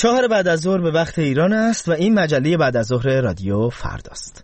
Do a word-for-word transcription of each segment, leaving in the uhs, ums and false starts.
چهار بعد از ظهر به وقت ایران است و این مجله بعد از ظهر رادیو فرداست.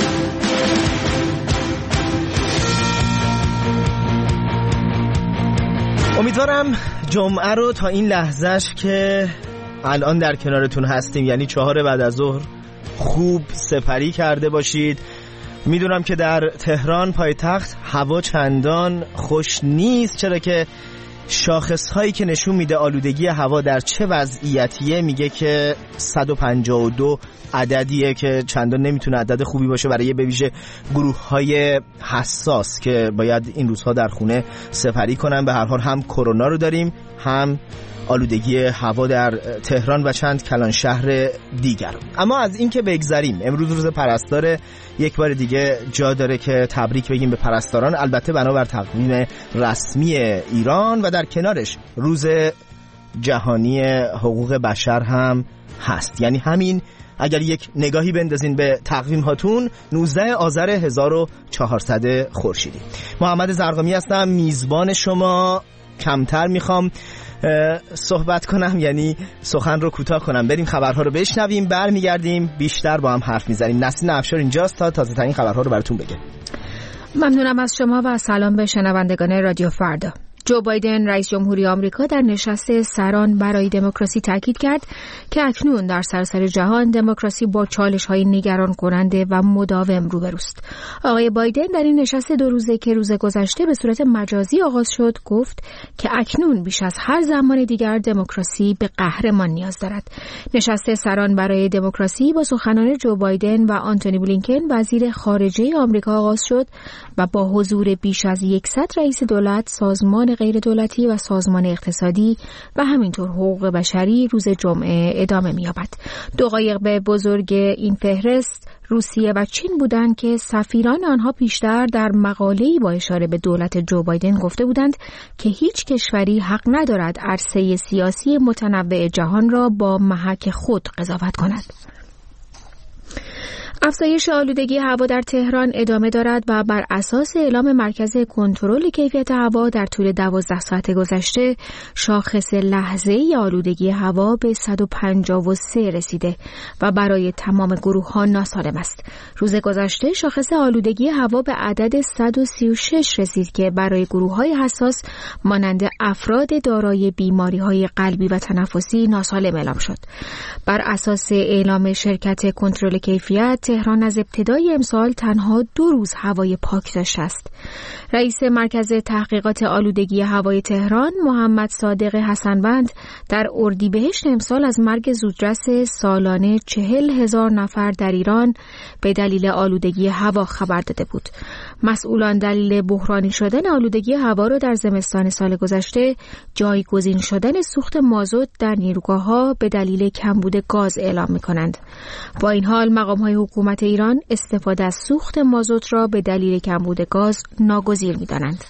امیدوارم جمعه رو تا این لحظهش که الان در کنارتون هستیم، یعنی چهار بعد از ظهر، خوب سپری کرده باشید. میدونم که در تهران پایتخت هوا چندان خوش نیست، چرا که شاخص هایی که نشون میده آلودگی هوا در چه وضعیتیه میگه که صد و پنجاه و دو عددیه که چندان نمیتونه عدد خوبی باشه برای به ویژه گروه های حساس که باید این روزها در خونه سپری کنن. به هر حال هم کرونا رو داریم، هم آلودگی هوا در تهران و چند کلان شهر دیگر. اما از این که بگذریم، امروز روز پرستاره، یک بار دیگه جا داره که تبریک بگیم به پرستاران، البته بنابر تقویم رسمی ایران، و در کنارش روز جهانی حقوق بشر هم هست. یعنی همین اگر یک نگاهی بندازین به تقویم هاتون، نوزده آذر هزار و چهارصد خورشیدی. محمد زرقامی هستم، میزبان شما. کمتر میخوام صحبت کنم، یعنی سخن رو کوتاه کنم. بریم خبرها رو بشنویم، برمیگردیم بیشتر با هم حرف میزنیم. نسرین افشار اینجاست تا تازه ترین خبرها رو براتون بگه. ممنونم از شما و سلام به شنوندگان رادیو فردا. جو بایدن رئیس جمهوری آمریکا در نشست سران برای دموکراسی تاکید کرد که اکنون در سراسر جهان دموکراسی با چالش‌های نگران کننده و مداوم روبروست. آقای بایدن در این نشست دو روزه که روز گذشته به صورت مجازی آغاز شد گفت که اکنون بیش از هر زمان دیگر دموکراسی به قهرمان نیاز دارد. نشست سران برای دموکراسی با سخنان جو بایدن و آنتونی بلینکن وزیر خارجه آمریکا آغاز شد و با حضور بیش از صد رئیس دولت، سازمان غیر دولتی و سازمان اقتصادی و همینطور حقوق بشری روز جمعه ادامه می‌یابد. دو قایق به بزرگ این فهرست روسیه و چین بودند که سفیران آنها پیشتر در مقاله‌ای با اشاره به دولت جو بایدن گفته بودند که هیچ کشوری حق ندارد عرصه سیاسی متنوع جهان را با محک خود قضاوت کند. افزایش آلودگی هوا در تهران ادامه دارد و بر اساس اعلام مرکز کنترل کیفیت هوا در طول دوازده ساعت گذشته شاخص لحظه‌ای آلودگی هوا به صد و پنجاه و سه رسیده و برای تمام گروه‌ها ناسالم است. روز گذشته شاخص آلودگی هوا به عدد صد و سی و شش رسید که برای گروه‌های حساس مانند افراد دارای بیماری‌های قلبی و تنفسی ناسالم اعلام شد. بر اساس اعلام شرکت کنترل کیفیت، تهران از ابتدای امسال تنها دو روز هوای پاک داشته است. رئیس مرکز تحقیقات آلودگی هوای تهران محمد صادق حسن‌بند در اردیبهشت امسال از مرگ زودرس سالانه چهل هزار نفر در ایران به دلیل آلودگی هوا خبر داده بود. مسئولان دلیل بحرانی شدن آلودگی هوا را در زمستان سال گذشته جایگزین شدن سوخت مازوت در نیروگاه‌ها به دلیل کمبود گاز اعلام می‌کنند. با این حال مقام‌های حکومت ایران استفاده از سوخت مازوت را به دلیل کمبود گاز ناگزیر می‌دانند.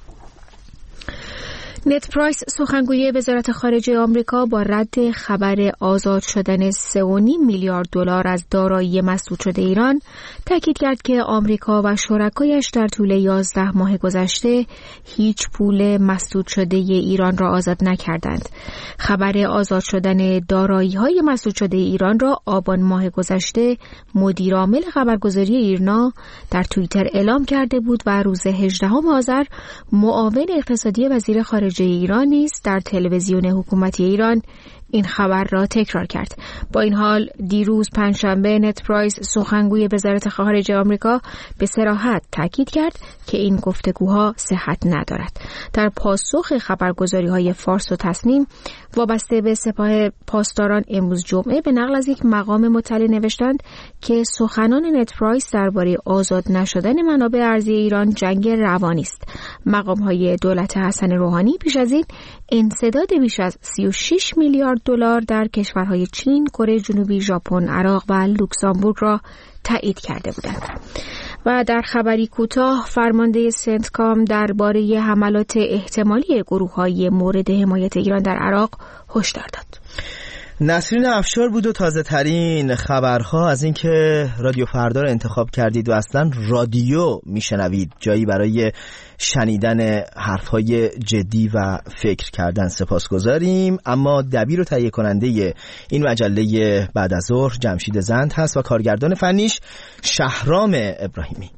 نت پرایس سخنگوی وزارت خارجه آمریکا با رد خبر آزاد شدن سه و نیم میلیارد دلار از دارایی مسدود شده ایران تاکید کرد که آمریکا و شرکایش در طول یازده ماه گذشته هیچ پول مسدود شده ایران را آزاد نکردند. خبر آزاد شدن دارایی‌های مسدود شده ایران را آبان ماه گذشته مدیرعامل خبرگزاری ایرنا در توییتر اعلام کرده بود و روز هجدهم آذر معاون اقتصادی وزیر خارجه ایران نیز در تلویزیون حکومتی ایران این خبر را تکرار کرد. با این حال دیروز پنجشنبه نت پرایس سخنگوی وزارت خارجه آمریکا به صراحت تاکید کرد که این گفتگوها صحت ندارد. در پاسخ خبرگزاری‌های فارس و تصنیم وابسته به سپاه پاسداران امروز جمعه به نقل از یک مقام مطلع نوشتند که سخنان نت پرایس درباره آزاد نشدن منابع ارضی ایران جنگ روانی است. مقام‌های دولت حسن روحانی پیش از این انسداد بیش از سی و شش میلیارد دلار در کشورهای چین، کره جنوبی، ژاپن، عراق و لوکزامبورگ را تایید کرده بودند. و در خبری کوتاه، فرمانده سنتکام درباره حملات احتمالی گروه‌های مورد حمایت ایران در عراق هشدار داد. نسرین افشار بود و تازه ترین خبرها از اینکه رادیو فردا رو انتخاب کردید و اصلا رادیو میشنوید، جایی برای شنیدن حرفهای جدی و فکر کردن. سپاسگزاریم. اما دبیر و تهیه کننده این مجله بعد از ظهر جمشید زند هست و کارگردان فنیش شهرام ابراهیمی.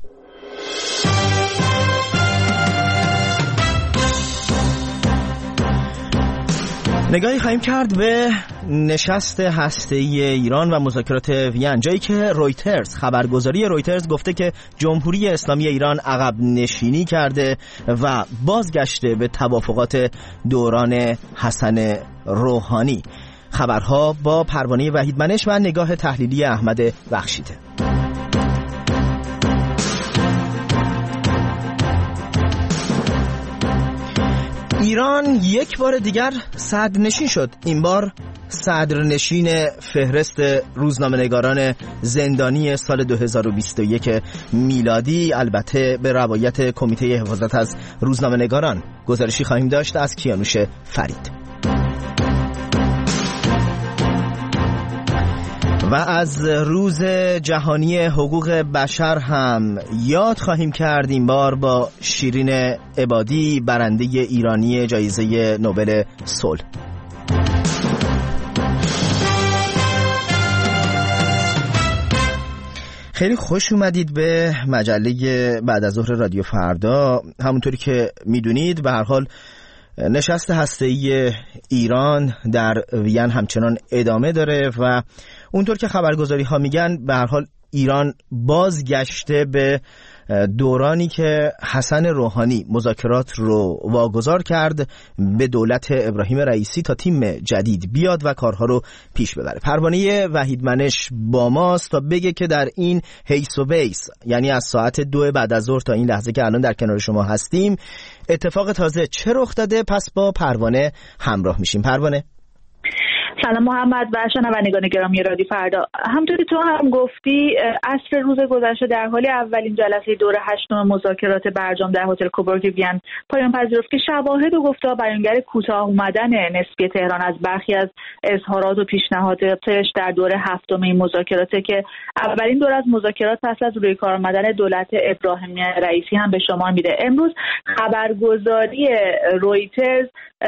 نگاهی خواهیم کرد به نشست هسته‌ای ایران و مذاکرات وین، جایی که رویترز، خبرگزاری رویترز گفته که جمهوری اسلامی ایران عقب نشینی کرده و بازگشته به توافقات دوران حسن روحانی. خبرها با پروانه وحید منش و نگاه تحلیلی احمد بخشیده. ایران یک بار دیگر صدرنشین شد. این بار صدرنشین فهرست روزنامه‌نگاران زندانی سال دو هزار و بیست و یک میلادی، البته به روایت کمیته حفاظت از روزنامه‌نگاران. گزارشی خواهیم داشت از کیانوش فرید. و از روز جهانی حقوق بشر هم یاد خواهیم کرد، این بار با شیرین عبادی، برنده ایرانی جایزه نوبل صلح. خیلی خوش اومدید به مجله بعد از ظهر رادیو فردا. همونطوری که میدونید به هر حال نشست هسته‌ای ایران در وین همچنان ادامه داره و اونطور که خبرگزاری ها میگن به هر حال ایران بازگشته به دورانی که حسن روحانی مذاکرات رو واگذار کرد به دولت ابراهیم رئیسی تا تیم جدید بیاد و کارها رو پیش ببره. پروانه وحید منش با ماست تا بگه که در این هیس و بیس، یعنی از ساعت دو بعد از ظهر تا این لحظه که الان در کنار شما هستیم، اتفاق تازه چه رخ داده. پس با پروانه همراه میشیم. پروانه. سلام محمد و شنوندگان گرامی رادیو فردا. همونطوری تو هم گفتی، عصر روز گذشته در حال اولین جلسه دور هشتم مذاکرات برجام در هتل کوبورگ وین پایان پذیرفت که شواهد و گفته‌ها بیانگر کوتاه اومدن نسبی تهران از برخی از اظهارات و پیشنهاداتش در دور هفتم این مذاکراته که اولین دور از مذاکرات پس از روی کار آمدن دولت ابراهیم رئیسی هم به شمار میره. امروز خبرگزاری رویترز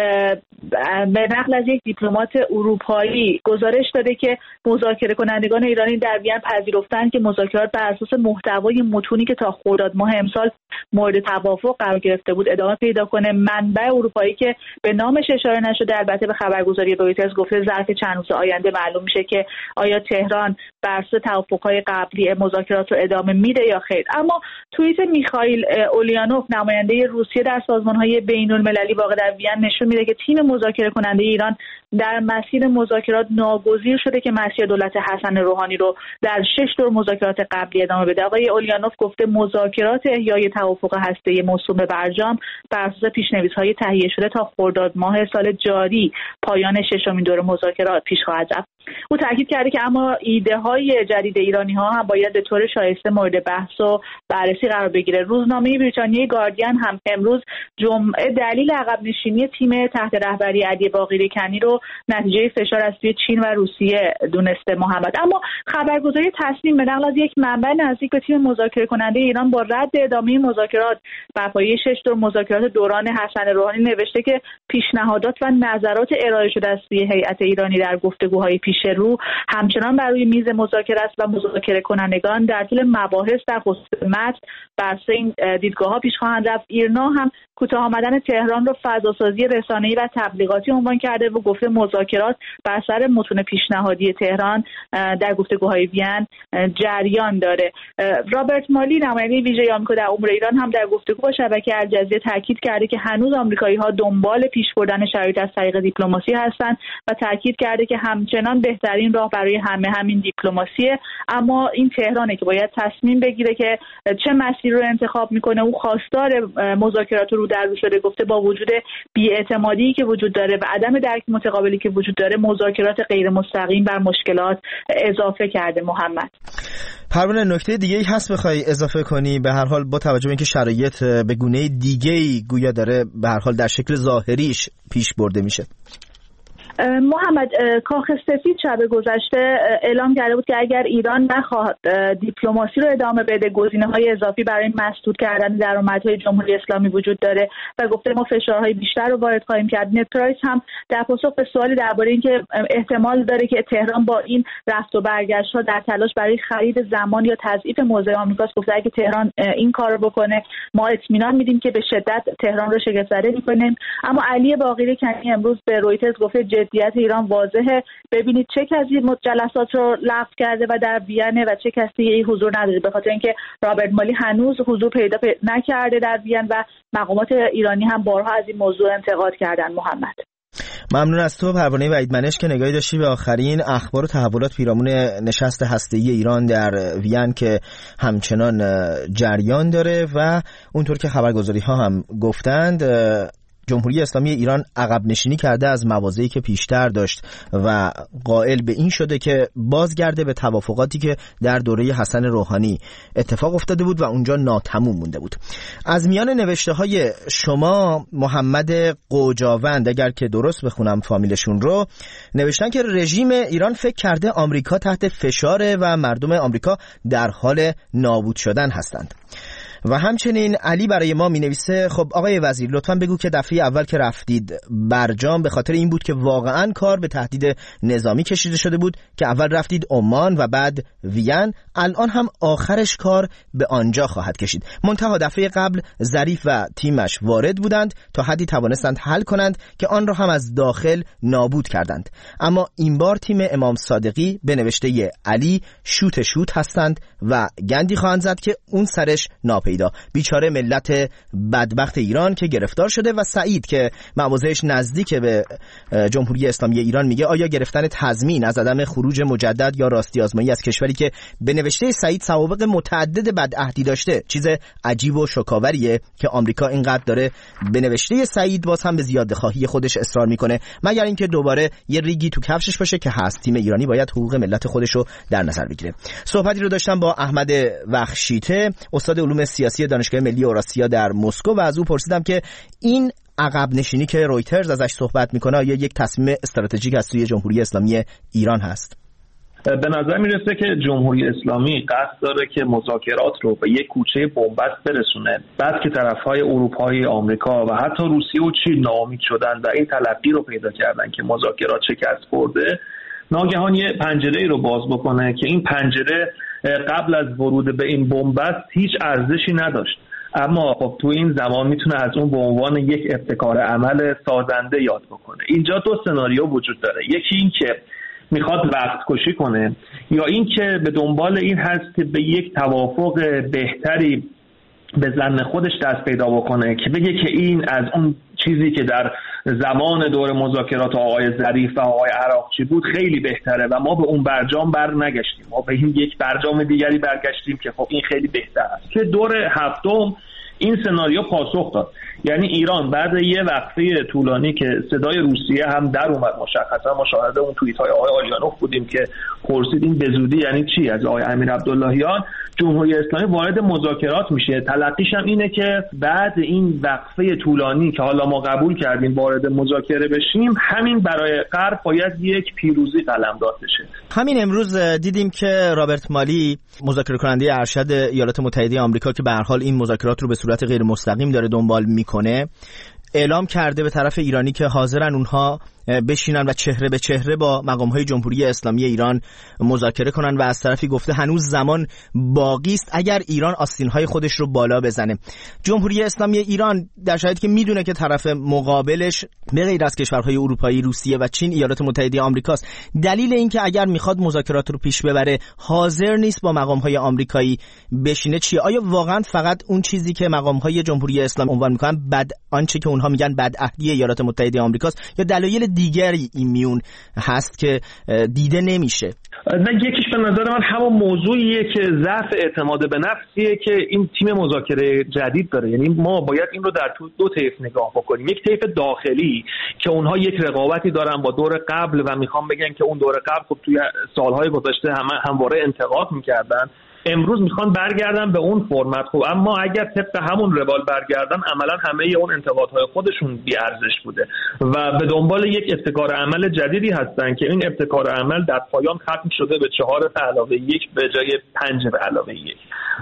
به نقل از یک دیپلمات اروپایی گزارش داده که مذاکره کنندگان ایرانی در وین پذیرفتند که مذاکرات بر اساس محتوای متونی که تا خرداد ماه امسال مورد توافق قرار گرفته بود ادامه پیدا کنه. منبع اروپایی که به نامش اشاره نشده البته به خبرگزاری رویترز گفته ظرف چند روز آینده معلوم میشه که آیا تهران بر اساس توافق‌های قبلی مذاکرات رو ادامه میده یا خیر. اما توییت میخائیل اولیانوف، نماینده روسیه در سازمان‌های بین‌المللی واقع در وین، نشون میده که تیم مذاکره کننده ایران در مسیر مذاکرات ناگزیر شده که مسیر دولت حسن روحانی رو در شش دور مذاکرات قبلی ادامه بده. آقای اولیانوف گفته مذاکرات احیای توافق هسته‌ای موسوم به برجام بر اساس پیش‌نویس‌های تهیه شده تا خرداد ماه سال جاری پایان ششمین دور مذاکرات پیش خواهد رفت. او تاکید کرده که اما ایده های جدید ایرانی ها هم باید به طور شایسته مورد بحث و بررسی قرار بگیره. روزنامه بریتانیای گاردین هم امروز جمعه دلیل عقب نشینی تیم تحت رهبری علی باقری کنی رو نتیجه فشار از سوی چین و روسیه دونسته محمد. اما خبرگزاری تصنیم به نقل از یک منبع نزدیک به تیم مذاکره کننده ایران با رد ادامه مذاکرات بر پایه شش دور مذاکرات دوران حسن روحانی نوشته که پیشنهادات و نظرات ارائه شده از سوی هیئت ایرانی در گفتگوهای پیش رو همچنان بر روی میز مذاکره است و مذاکره کنندگان در طول مباحث در خصوص متن بر اساس این دیدگاه‌ها پیش خواهند رفت. ایرنا هم کوتاه آمدن تهران رو فضاسازی رسانه‌ای و تبلیغاتی عنوان کرده و گفته مذاکرات بر سر متون پیشنهادی تهران در گفتگوهای وین جریان داره. رابرت مالی، نماینده ویژه آمریکا در امور ایران، هم در گفتگو با شبکه الجزیره تاکید کرده که هنوز آمریکایی‌ها دنبال پیش بردن شرایط از طریق دیپلماسی هستند و تاکید کرده که همچنان بهترین راه برای همه همین دیپلماسیه، اما این تهرانه که باید تصمیم بگیره که چه مسیر رو انتخاب میکنه. او خواستار مذاکرات رو در رو شده، گفته با وجود بی‌اعتمادی که وجود داره و عدم درک متقابلی که وجود داره مذاکرات غیر مستقیم بر مشکلات اضافه کرده. محمد پروانه، نکته دیگه ای هست بخوای اضافه کنی؟ به هر حال با توجه به اینکه شرایط به گونه دیگه‌ای گویا داره به هر حال در شکل ظاهریش پیش برده میشه. محمد، کاخ سفید شب گذشته اعلام کرده بود که اگر ایران نخواهد دیپلماسی رو ادامه بده، گزینه‌های اضافی برای مسدود کردن درآمدهای جمهوری اسلامی وجود داره و گفته ما فشارهای بیشتر رو وارد خواهیم کرد. نت پرایس هم در پاسخ به سوالی درباره اینکه احتمال داره که تهران با این رفت و برگشت‌ها در تلاش برای خرید زمان یا تضعیف موضع آمریکاست، گفته اگه تهران این کارو بکنه ما اطمینان میدیم که به شدت تهران رو شگفت‌زده می‌کنیم. اما علی باقری کنی امروز به رویترز گفته جدیت ایران واضحه، ببینید چه کسی جلسات رو لغو کرده و در وین و چه کسی حضور نداره، به خاطر اینکه رابرت مالی هنوز حضور پیدا نکرده در وین و مقامات ایرانی هم بارها از این موضوع انتقاد کردن. محمد، ممنون از تو پروانه وحید منش که نگاهی داشتی به آخرین اخبار و تحولات پیرامون نشست هسته‌ای ایران در وین که همچنان جریان داره و اونطور که خبرگزاری‌ها هم گفتند جمهوری اسلامی ایران عقب نشینی کرده از مواضعی که پیشتر داشت و قائل به این شده که بازگرده به توافقاتی که در دوره حسن روحانی اتفاق افتاده بود و اونجا ناتموم مونده بود. از میان نوشته های شما محمد قوجاوند، اگر که درست بخونم فامیلشون رو، نوشتن که رژیم ایران فکر کرده آمریکا تحت فشاره و مردم آمریکا در حال نابود شدن هستند. و همچنین علی برای ما می نویسه خب آقای وزیر لطفاً بگو که دفعه اول که رفتید برجام به خاطر این بود که واقعاً کار به تهدید نظامی کشیده شده بود که اول رفتید عمان و بعد وین، الان هم آخرش کار به آنجا خواهد کشید. منتها دفعه قبل ظریف و تیمش وارد بودند، تا حدی توانستند حل کنند که آن را هم از داخل نابود کردند. اما این بار تیم امام صادقی به نوشته علی شوت شوت هستند و گندی خواهند زد که اون سرش ناپیدا. بیچاره ملت بدبخت ایران که گرفتار شده. و سعید که مواضعش نزدیک به جمهوری اسلامی ایران میگه آیا گرفتن تضمین از عدم خروج مجدد یا راستی آزمایی از کشوری که به نوشته سعید سوابق متعدد بدعهدی داشته چیز عجیب و شوکاوریه که آمریکا اینقدر داره به نوشته سعید باز هم به زیاده خواهی خودش اصرار میکنه، مگر اینکه دوباره یه ریگی تو کفشش باشه که هست تیم ایرانی باید حقوق ملت خودش رو در نظر بگیره. صحبتی رو داشتم با احمد وخشیته، استاد علوم سیاسی دانشگاه ملی اوراسیا در مسکو و از او پرسیدم که این عقب نشینی که رویترز ازش صحبت میکنه آیا یک تصمیم استراتژیک از سوی جمهوری اسلامی ایران هست؟ به نظر میرسه که جمهوری اسلامی قصد داره که مذاکرات رو به یک کوچه بنبست برسونه، بعد که طرفهای اروپایی، آمریکا و حتی روسیه و چین ناامید شدن و این تلقی رو پیدا کردن که مذاکرات شکست خورده، ناگهان یه پنجره‌ای رو باز بکنه که این پنجره قبل از ورود به این بنبست هیچ ارزشی نداشت، اما خب تو این زمان میتونه از اون به عنوان یک ابتکار عمل سازنده یاد بکنه. اینجا دو سناریو وجود داره، یکی این که میخواد وقت کشی کنه یا این که به دنبال این هست که به یک توافق بهتری به ظن خودش دست پیدا بکنه که بگه که این از اون چیزی که در زمان دور مذاکرات آقای ظریف و آقای عراقچی بود خیلی بهتره و ما به اون برجام بر نگشتیم، ما به این یک برجام دیگری برگشتیم که خب این خیلی بهتر است. که دور هفتم این سناریو پاسخ داد، یعنی ایران بعد یه وقفه طولانی که صدای روسیه هم در اومد، مشخصا ما شاهد اون توییت های آقای آلیانوف بودیم که پرسیدیم به زودی یعنی چی از آقای امیر عبداللهیان، جمهوری اسلامی وارد مذاکرات میشه. تلقیش هم اینه که بعد این وقفه طولانی که حالا ما قبول کردیم وارد مذاکره بشیم، همین برای غرب باید یک پیروزی قلمداد بشه. همین امروز دیدیم که رابرت مالی مذاکره کننده ارشد ایالات متحده آمریکا که به هر حال این مذاکرات رو به صورت غیر مستقیم داره دنبال میکنه، اعلام کرده به طرف ایرانی که حاضرن اونها بشینن و چهره به چهره با مقام‌های جمهوری اسلامی ایران مذاکره کنن و از طرفی گفته هنوز زمان باقی است اگر ایران آستین‌های خودش رو بالا بزنه. جمهوری اسلامی ایران در شرایطی که میدونه که طرف مقابلش به غیر از کشورهای اروپایی، روسیه و چین ایالات متحده آمریکاست، دلیل اینکه اگر میخواد مذاکرات رو پیش ببره حاضر نیست با مقام‌های آمریکایی بشینه چیه؟ آیا واقعا فقط اون چیزی که مقام‌های جمهوری اسلامی عنوان میکنن بد آنچه که اونها میگن بدعهدی ایالات متحده آمریکاست یا دلایل دیگری این میون هست که دیده نمیشه؟ نه، یکیش به نظر من همون موضوعیه که ضعف اعتماد به نفسیه که این تیم مذاکره جدید داره. یعنی ما باید این رو در دو طیف نگاه بکنیم، یک طیف داخلی که اونها یک رقابتی دارن با دور قبل و میخوام بگن که اون دور قبل خب توی سالهای گذشته همه همواره انتقاد میکردن امروز میخوان برگردن به اون فرمت. خب اما اگر طبق همون روال برگردن عملا همه اون انتقادهای خودشون بی ارزش بوده و به دنبال یک ابتکار عمل جدیدی هستن که این ابتکار عمل در پایان ختم شده به چهار به علاوه یک به جای پنج به علاوه یک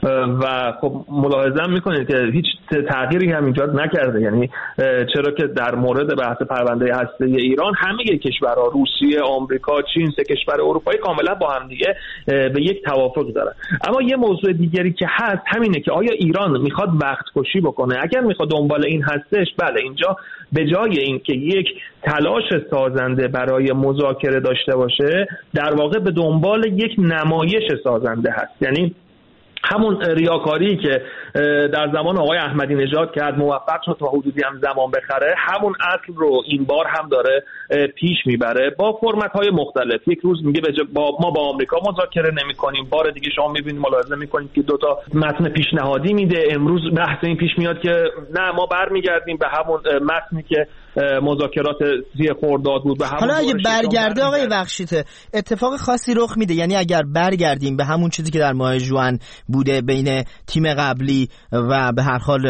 و خب ملاحظه میکنید که هیچ تغییری هم ایجاد نکرده. یعنی چرا که در مورد بحث پرونده هسته ایران همه کشورها روسیه، آمریکا، چین، سه کشور اروپایی کاملا با هم دیگه به یک توافق دارن. اما یه موضوع دیگری که هست همینه که آیا ایران میخواد وقت کشی بکنه؟ اگر میخواد دنبال این هستش، بله اینجا به جای اینکه یک تلاش سازنده برای مذاکره داشته باشه، در واقع به دنبال یک نمایش سازنده هست. یعنی همون ریاکاری که در زمان آقای احمدی نژاد کرد، موفق شد تا حدودی هم زمان بخره، همون اصل رو این بار هم داره پیش میبره با فرمت‌های مختلف. یک روز میگه با ما با آمریکا مذاکره نمی‌کنیم، بار دیگه شما می‌بینید ملاحظه می‌کنید که دو تا متن پیشنهادی میده. امروز بحث این پیش میاد که نه ما برمیگردیم به همون متنی که مذاکرات سی خرداد بود. به همون حالا اگه برگرده آقای بخشیده اتفاق خاصی رخ میده؟ یعنی اگر برگردیم به همون چیزی که در ماه ژوئن بوده بین تیم قبلی و به هر حال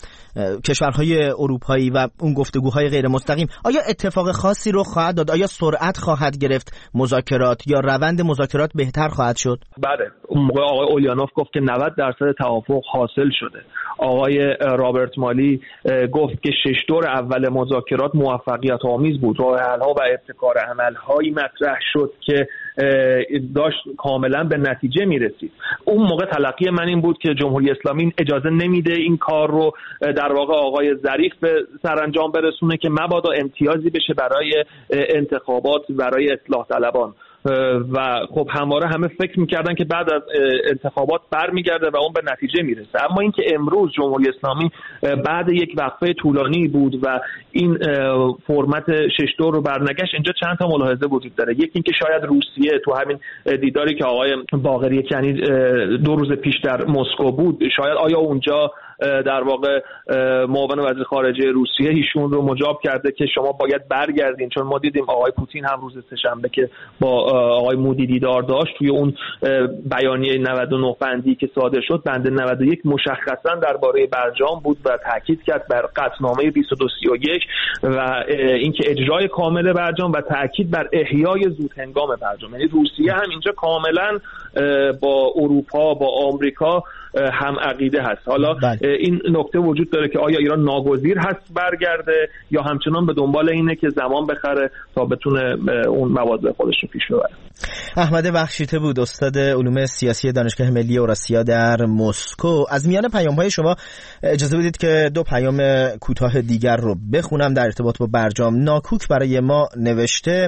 کشورهای اروپایی و اون گفتگوهای غیر مستقیم، آیا اتفاق خاصی رخ خواهد داد؟ آیا سرعت خواهد گرفت مذاکرات یا روند مذاکرات بهتر خواهد شد؟ بله، اون موقع آقای اولیانوف گفت که نود درصد توافق حاصل شده. آقای رابرت مالی گفت که شش دور اول مذاکرات موفقیت آمیز بود. راه حل‌ها و ابتکار عمل‌هایی مطرح شد که داشت کاملا به نتیجه میرسید. اون موقع تلقی من این بود که جمهوری اسلامی اجازه نمیده این کار رو در واقع آقای ظریف به سرانجام برسونه که مبادا امتیازی بشه برای انتخابات، برای اصلاح طلبان. و خب همواره همه فکر میکردن که بعد از انتخابات برمیگرده و اون به نتیجه میرسه. اما اینکه امروز جمهوری اسلامی بعد یک وقفه طولانی بود و این فرمت شش دور رو برنگشت، اینجا چند تا ملاحظه وجود داره. یکی اینکه شاید روسیه تو همین دیداری که آقای باقری کنی دو روز پیش در مسکو بود، شاید آیا اونجا در واقع معاون وزیر خارجه روسیه ایشون رو مجاب کرده که شما باید برگردین، چون ما دیدیم آقای پوتین هم روز سه‌شنبه که با آقای مودی دیدار داشت توی اون بیانیه نود و نه بندی که صادر شد، بند نود و یک مشخصا درباره برجام بود و تاکید کرد بر قطعنامه بیست و دو سی و یک و اینکه اجرای کامل برجام و تاکید بر احیای زودهنگام برجام. یعنی روسیه هم اینجا کاملا با اروپا با آمریکا هم عقیده هست. حالا بله. این نکته وجود داره که آیا ایران ناگزیر هست برگرده یا همچنان به دنبال اینه که زمان بخره تا بتونه اون مواضع خودش رو پیش ببره. احمد بخشیده بود، استاد علوم سیاسی دانشگاه ملی اوراسیا در مسکو. از میان پیام‌های شما اجازه بدید که دو پیام کوتاه دیگر رو بخونم در ارتباط با برجام. ناکوک برای ما نوشته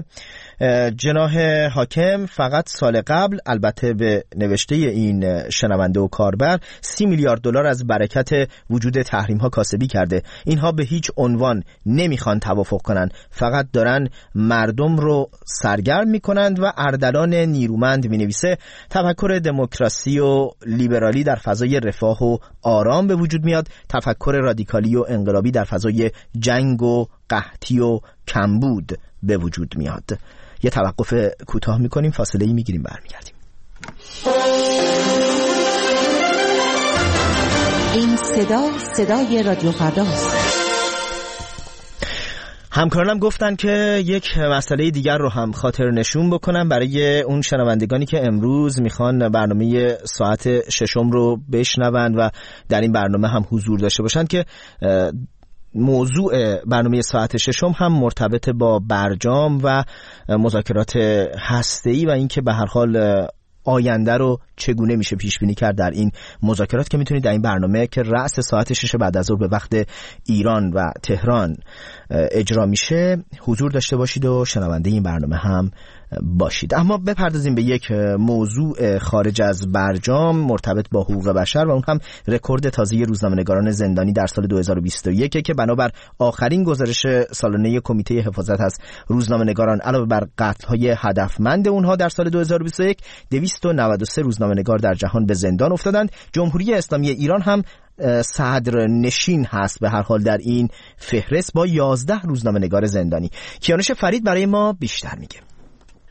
جناح حاکم فقط سال قبل، البته به نوشته این شنونده و کاربر، سی میلیارد دلار از برکت وجود تحریم ها کاسبی کرده. اینها به هیچ عنوان نمیخوان توافق کنن، فقط دارن مردم رو سرگرم میکنند و اردلان نیرومند مینویسه تفکر دموکراسی و لیبرالی در فضای رفاه و آرام به وجود میاد، تفکر رادیکالی و انقلابی در فضای جنگ و قحطی و کمبود به وجود میاد. یه توقف کوتاه میکنیم، فاصله ای میگیریم، برمیگردیم. این صدا صدای رادیو فرداست. همکارانم گفتن که یک مسئله دیگر رو هم خاطر نشون بکنم برای اون شنوندگانی که امروز میخوان برنامه ساعت ششم رو بشنون و در این برنامه هم حضور داشته باشن که موضوع برنامه ساعت ششم هم مرتبط با برجام و مذاکرات هسته‌ای و اینکه به هر حال آینده رو چگونه میشه پیش بینی کرد در این مذاکرات که میتونید در این برنامه که رأس ساعت شش بعد از ظهر به وقت ایران و تهران اجرا میشه حضور داشته باشید و شنونده این برنامه هم باشید. اما بپردازیم به یک موضوع خارج از برجام مرتبط با حقوق بشر و اون هم رکورد تازه روزنامه‌نگاران زندانی در سال دو هزار و بیست و یک که بنابر آخرین گزارش سالانه کمیته حفاظت از روزنامه‌نگاران علاوه بر قتل‌های هدفمند اونها در سال دو هزار و بیست و یک دویست و نود و سه روزنامه‌نگار در جهان به زندان افتادند. جمهوری اسلامی ایران هم صدر نشین هست به هر حال در این فهرست با یازده روزنامه‌نگار زندانی. کیانوش فرید برای ما بیشتر میگه.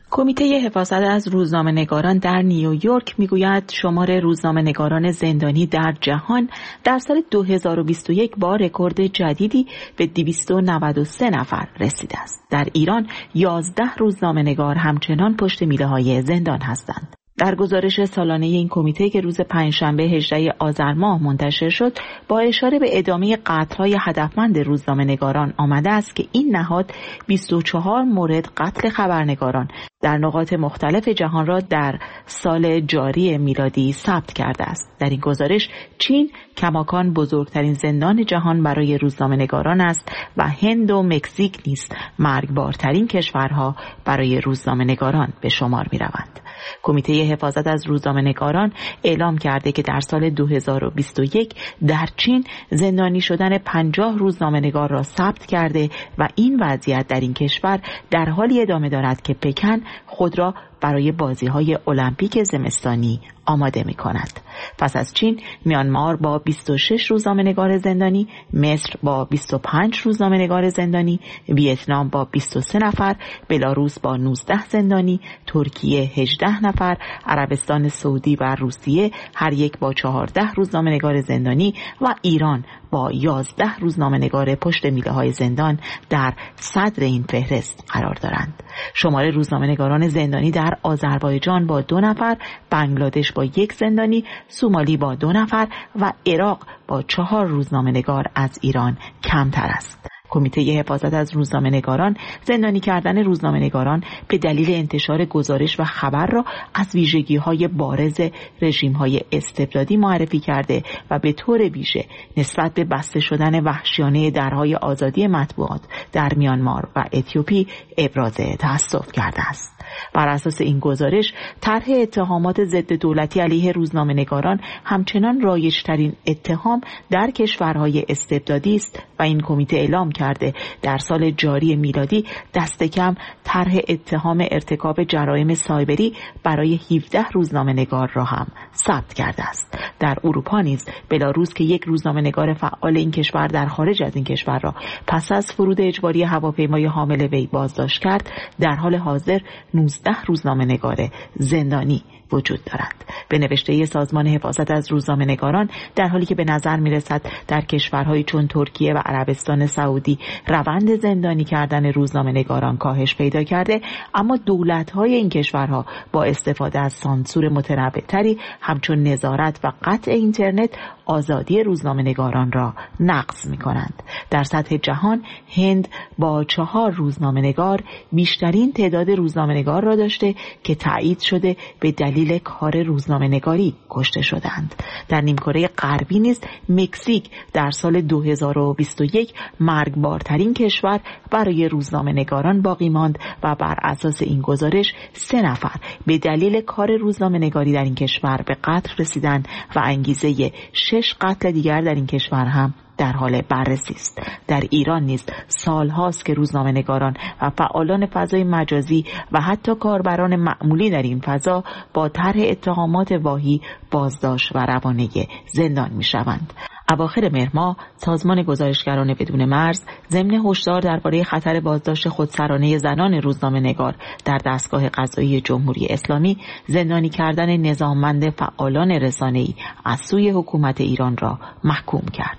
کمیته حفاظت از روزنامه‌نگاران در نیویورک میگوید شمار روزنامه‌نگاران زندانی در جهان در سال دو هزار و بیست و یک با رکورد جدیدی به دویست و نود و سه نفر رسیده است. در ایران یازده روزنامه‌نگار همچنان پشت میله‌های زندان هستند. در گزارش سالانه این کمیته که روز پنجشنبه هجدهم آذر ماه منتشر شد، با اشاره به ادامه قتل‌های هدفمند روزنامه‌نگاران آمده است که این نهاد بیست و چهار مورد قتل خبرنگاران در نقاط مختلف جهان را در سال جاری میلادی ثبت کرده است. در این گزارش چین کماکان بزرگترین زندان جهان برای روزنامه‌نگاران است و هند و مکزیک نیز مرگبارترین کشورها برای روزنامه‌نگاران به شمار می‌روند. کمیته حفاظت از روزنامه‌نگاران اعلام کرده که در سال دو هزار و بیست و یک در چین زندانی شدن پنجاه روزنامه‌نگار را ثبت کرده و این وضعیت در این کشور در حالی ادامه دارد که پکن خود را برای بازی‌های المپیک زمستانی آماده می‌کند. پس از چین، میانمار با بیست و شش روزنامه‌نگار زندانی، مصر با بیست و پنج روزنامه‌نگار زندانی، ویتنام با بیست و سه نفر، بلاروس با نوزده زندانی، ترکیه هجده نفر، عربستان سعودی و روسیه هر یک با چهارده روزنامه‌نگار زندانی و ایران با یازده روزنامه‌نگار پشت میله‌های زندان در صدر این فهرست قرار دارند. شمار روزنامه‌نگاران زندانی در آذربایجان با دو نفر، بنگلادش با یک زندانی، سومالی با دو نفر و عراق با چهار روزنامه‌نگار از ایران کمتر است. کمیته حفاظت از روزنامه‌نگاران زندانی کردن روزنامه‌نگاران به دلیل انتشار گزارش و خبر را از ویژگی‌های بارز رژیم‌های استبدادی معرفی کرده و به طور ویژه نسبت به بسته شدن وحشیانه درهای آزادی مطبوعات در میانمار و اتیوپی ابراز تأسف کرده است. بر اساس این گزارش، طرح اتهامات ضد دولتی علیه روزنامه‌نگاران همچنان رایج‌ترین اتهام در کشورهای استبدادی است و این کمیته اعلام کرده در سال جاری میلادی دست کم طرح اتهام ارتکاب جرایم سایبری برای هفده روزنامه‌نگار را هم ثبت کرده است. در اروپا نیز بلاروس که یک روزنامه‌نگار فعال این کشور در خارج از این کشور را پس از فرود اجباری هواپیمای حامل وی بازداشت کرد، در حال حاضر نوزده روزنامه‌نگار زندانی وجود دارد. به نوشته سازمان حفاظت از روزنامه‌نگاران، در حالی که به نظر می‌رسد در کشورهایی چون ترکیه و عربستان سعودی روند زندانی کردن روزنامه‌نگاران کاهش پیدا کرده، اما دولت‌های این کشورها با استفاده از سانسور متنوع‌تری همچون نظارت و قطع اینترنت آزادی روزنامه‌نگاران را نقض می‌کنند. در سطح جهان، هند با چهار روزنامه‌نگار بیشترین تعداد روزنامه‌نگار را داشته که تایید شده به دلیل کار روزنامه‌نگاری کشته شدند. در نیمکره غربی نیز مکزیک در سال دو هزار و بیست و یک مرگبارترین کشور برای روزنامه‌نگاران باقی ماند و بر اساس این گزارش سه نفر به دلیل کار روزنامه‌نگاری در این کشور به قتل رسیدند و انگیزه شش قتل دیگر در این کشور هم در حال بررسی است. در ایران نیز سالهاست که روزنامه‌نگاران و فعالان فضای مجازی و حتی کاربران معمولی در این فضا با طرح اتهامات واهی بازداشت و روانه زندان می‌شوند. اواخر مهر ماه سازمان گزارشگران بدون مرز ضمن هشدار درباره خطر بازداشت خودسرانه زنان روزنامه‌نگار در دستگاه قضایی جمهوری اسلامی زندانی کردن نظاممند فعالان رسانه‌ای از سوی حکومت ایران را محکوم کرد.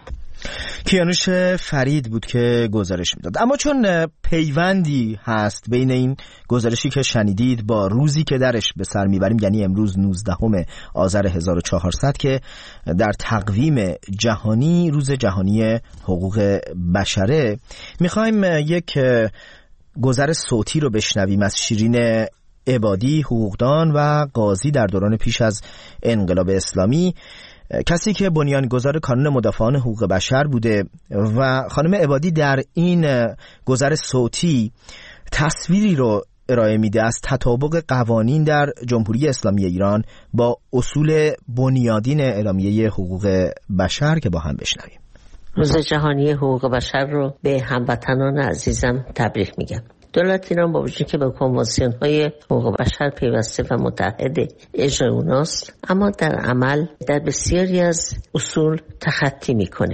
کیانوش فرید بود که گزارش میداد. اما چون پیوندی هست بین این گزارشی که شنیدید با روزی که درش به سر میبریم، یعنی امروز نوزدهم آذر هزار و چهارصد که در تقویم جهانی روز جهانی حقوق بشره، میخوایم یک گزارش صوتی رو بشنویم از شیرین عبادی، حقوقدان و قاضی در دوران پیش از انقلاب اسلامی، کسی که بنیانگذار کانون مدافعان حقوق بشر بوده. و خانم عبادی در این گزارش صوتی تصویری رو ارائه میده از تطابق قوانین در جمهوری اسلامی ایران با اصول بنیادین اعلامیه حقوق بشر که با هم بشنویم. روز جهانی حقوق بشر رو به هموطنان عزیزم تبریک میگم. دولت ایران با وجودی که به کنوانسیون های حقوق بشر پیوسته و متحد اجرای اوناست، اما در عمل در بسیاری از اصول تخطی میکنه.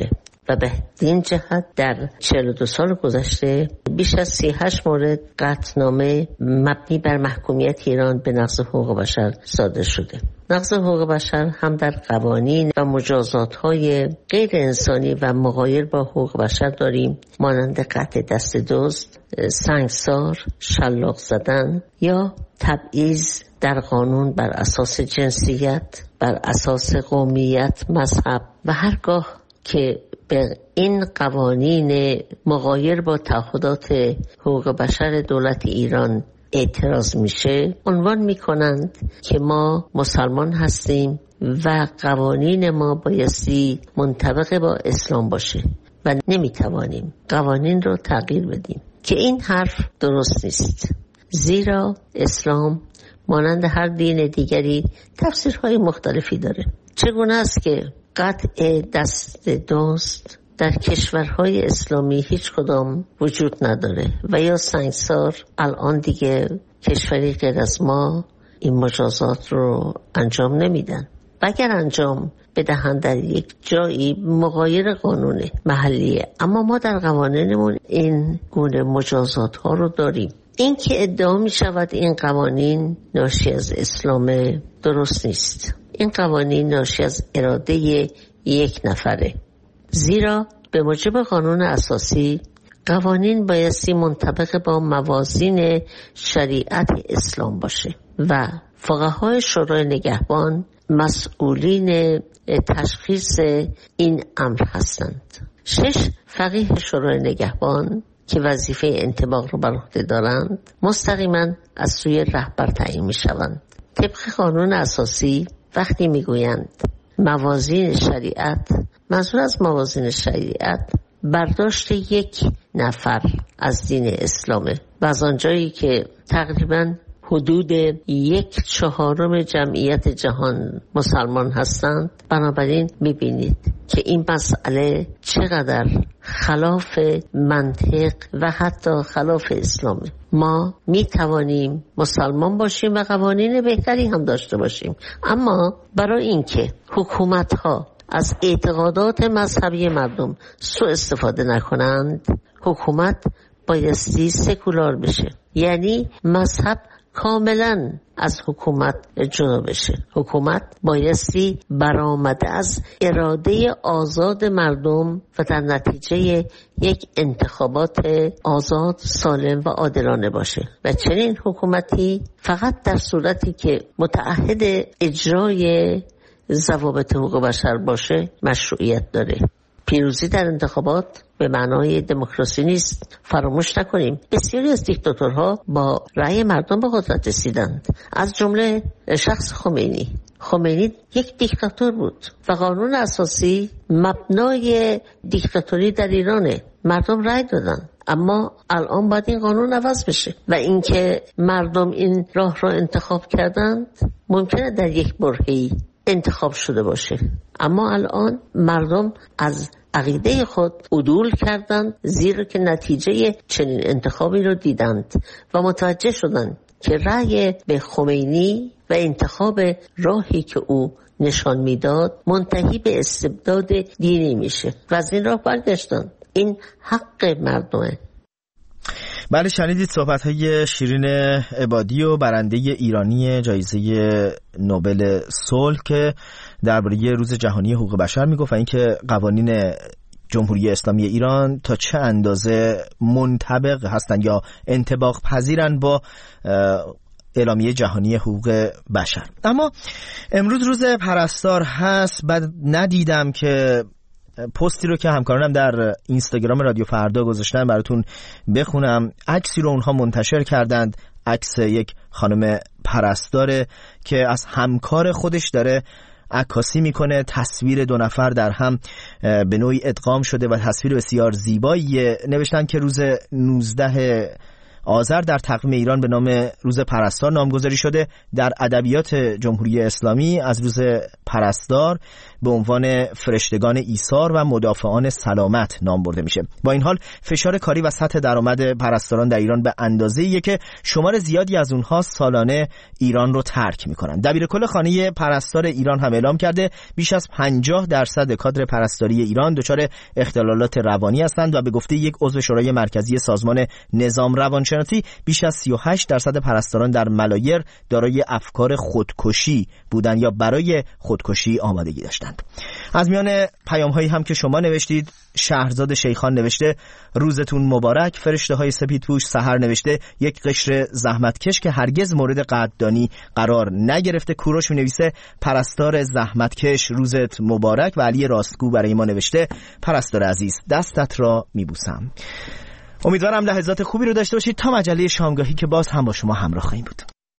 و به این جهت در چهل و دو سال گذشته بیش از سی و هشت مورد قطعنامه مبنی بر محکومیت ایران به نقض حقوق بشر صادر شده. نقض حقوق بشر هم در قوانین و مجازات‌های غیر انسانی و مغایر با حقوق بشر داریم، مانند قطع دست دزد، سنگسار، شلاق زدن یا تبعیض در قانون بر اساس جنسیت، بر اساس قومیت، مذهب و هرگاه که به این قوانین مغایر با تعهدات حقوق بشر دولت ایران اعتراض میشه، عنوان میکنند که ما مسلمان هستیم و قوانین ما بایستی منطبق با اسلام باشه و نمیتوانیم قوانین رو تغییر بدیم، که این حرف درست نیست. زیرا اسلام مانند هر دین دیگری تفسیرهای مختلفی داره. چگونه است که قطع دست دزد در کشورهای اسلامی هیچ کدام وجود نداره و یا سنگسار الان دیگه کشوری غیر از ما این مجازات رو انجام نمیدن و اگر انجام بدهند در یک جایی مغایر قانون محلیه، اما ما در قوانینمون این گونه مجازات ها رو داریم. این که ادعا می شود این قوانین ناشی از اسلام درست نیست. این قوانین ناشی از اراده یک نفره، زیرا به موجب قانون اساسی قوانین بایستی منطبق با موازین شریعت اسلام باشه و فقهای شورای نگهبان مسئولین تشخیص این امر هستند. شش فقیه شورای نگهبان که وظیفه انطباق رو بر عهده دارند مستقیما از سوی رهبر تعیین می شوند. طبق قانون اساسی وقتی می گویند موازین شریعت، منظور از موازین شریعت برداشت یک نفر از دین اسلامه و از آنجایی که تقریبا حدود یک چهارم جمعیت جهان مسلمان هستند، بنابراین میبینید که این مسئله چقدر خلاف منطق و حتی خلاف اسلامه. ما میتوانیم مسلمان باشیم و قوانین بهتری هم داشته باشیم، اما برای اینکه حکومت ها از اعتقادات مذهبی مردم سوء استفاده نکنند، حکومت بایستی سکولار بشه، یعنی مذهب کاملا از حکومت جدا بشه. حکومت بایستی برآمده از اراده آزاد مردم و در نتیجه یک انتخابات آزاد، سالم و عادلانه باشه و چنین حکومتی فقط در صورتی که متعهد اجرای ضوابط حقوق بشر باشه مشروعیت داره. پیروزی در انتخابات به معنای دموکراسی نیست. فراموش نکنیم بسیاری از دیکتاتورها با رأی مردم به قدرت رسیدند، از جمله شخص خمینی. خمینی یک دیکتاتور بود و قانون اساسی مبنای دیکتاتوری در ایرانه. مردم رأی دادن، اما الان باید این قانون عوض بشه و اینکه مردم این راه را انتخاب کردند ممکنه در یک برهه‌ای انتخاب شده باشه، اما الان مردم از عقیده خود عدول کردند، زیرا که نتیجه چنین انتخابی رو دیدند و متوجه شدند که رأی به خمینی و انتخاب راهی که او نشان میداد منتهی به استبداد دینی میشه و از این راه برگشتند. این حق مردمه. بله، شنیدید صحبت‌های شیرین عبادی و برنده ایرانی جایزه نوبل صلح که درباره روز جهانی حقوق بشر میگفت و اینکه قوانین جمهوری اسلامی ایران تا چه اندازه منطبق هستند یا انطباق پذیرند با اعلامیه جهانی حقوق بشر. اما امروز روز پرستار هست. بعد ندیدم که پستی رو که همکارانم در اینستاگرام رادیو فردا گذاشتن براتون بخونم. عکسی رو اونها منتشر کردند، عکس یک خانم پرستاره که از همکار خودش داره عکاسی میکنه. تصویر دو نفر در هم به نوعی ادغام شده و تصویر بسیار زیبایی. نوشتن که روز نوزده آذر در تقویم ایران به نام روز پرستار نامگذاری شده. در ادبیات جمهوری اسلامی از روز پرستار به عنوان فرشتگان ایثار و مدافعان سلامت نام برده میشه. با این حال فشار کاری و سطح درآمد پرستاران در ایران به اندازه‌ایه که شمار زیادی از اونها سالانه ایران رو ترک میکنن. دبیرکل خانه پرستار ایران هم اعلام کرده بیش از پنجاه درصد کادر پرستاری ایران دچار اختلالات روانی هستند و به گفته یک عضو شورای مرکزی سازمان نظام روانشناسی بیش از سی و هشت درصد پرستاران در ملایر دارای افکار خودکشی بودند یا برای خودکشی آمادگی داشتند. از میان پیام‌هایی هم که شما نوشتید، شهرزاد شیخان نوشته روزتون مبارک. فرشته های سپیدپوش سحر نوشته یک قشر زحمتکش که هرگز مورد قدردانی قرار نگرفته. کوروش می نویسه پرستار زحمتکش روزت مبارک. و علی راستگو برای ما نوشته پرستار عزیز دستت را می بوسم. امیدوارم لحظات خوبی رو داشته باشید تا مجله شامگاهی که باز هم با شما همراه خواهیم بود.